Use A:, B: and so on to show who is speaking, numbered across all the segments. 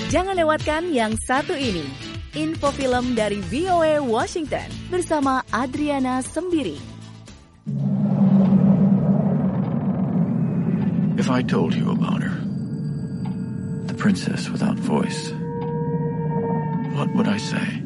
A: Jangan lewatkan yang satu ini. Info film dari VOA Washington bersama Adriana Sembiring.
B: If I told you about her, the princess without voice, what would I say?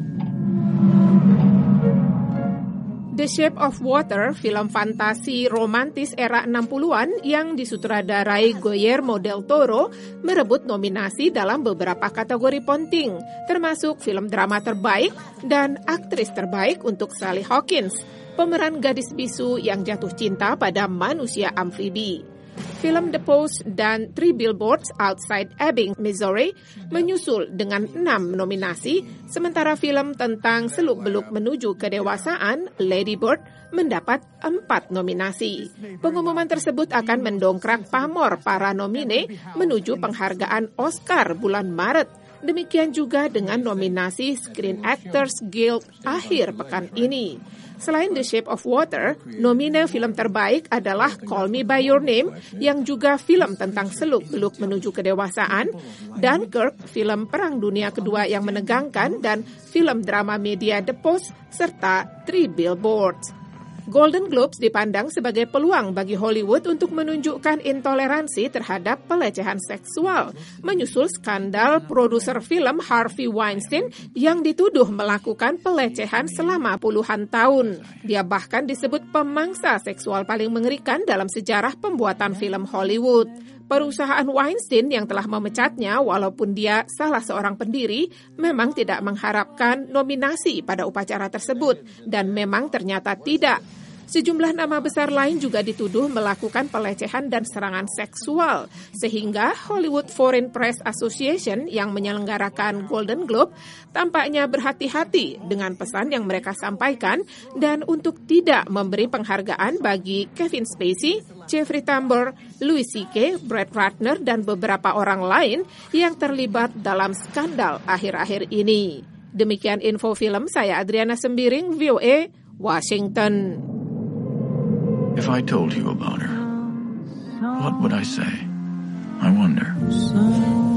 C: The Shape of Water, film fantasi romantis era 60-an yang disutradarai Guillermo del Toro, merebut nominasi dalam beberapa kategori penting, termasuk film drama terbaik dan aktris terbaik untuk Sally Hawkins, pemeran gadis bisu yang jatuh cinta pada manusia amfibi. Film The Post dan Three Billboards Outside Ebbing, Missouri menyusul dengan 6 nominasi, sementara film tentang seluk-beluk menuju kedewasaan, Lady Bird, mendapat 4 nominasi. Pengumuman tersebut akan mendongkrak pamor para nomine menuju penghargaan Oscar bulan Maret. Demikian juga dengan nominasi Screen Actors Guild akhir pekan ini. Selain The Shape of Water, nomine film terbaik adalah Call Me By Your Name, yang juga film tentang seluk-beluk menuju kedewasaan, Dunkirk, film Perang Dunia Kedua yang menegangkan, dan film drama media The Post, serta Three Billboards. Golden Globes dipandang sebagai peluang bagi Hollywood untuk menunjukkan intoleransi terhadap pelecehan seksual, menyusul skandal produser film Harvey Weinstein yang dituduh melakukan pelecehan selama puluhan tahun. Dia bahkan disebut pemangsa seksual paling mengerikan dalam sejarah pembuatan film Hollywood. Perusahaan Weinstein yang telah memecatnya, walaupun dia salah seorang pendiri, memang tidak mengharapkan nominasi pada upacara tersebut, dan memang ternyata tidak. Sejumlah nama besar lain juga dituduh melakukan pelecehan dan serangan seksual, sehingga Hollywood Foreign Press Association yang menyelenggarakan Golden Globe tampaknya berhati-hati dengan pesan yang mereka sampaikan dan untuk tidak memberi penghargaan bagi Kevin Spacey, Jeffrey Tambor, Louis C.K., Brett Ratner, dan beberapa orang lain yang terlibat dalam skandal akhir-akhir ini. Demikian info film, saya Adriana Sembiring, VOA, Washington.
B: If I told you about her, what would I say? I wonder.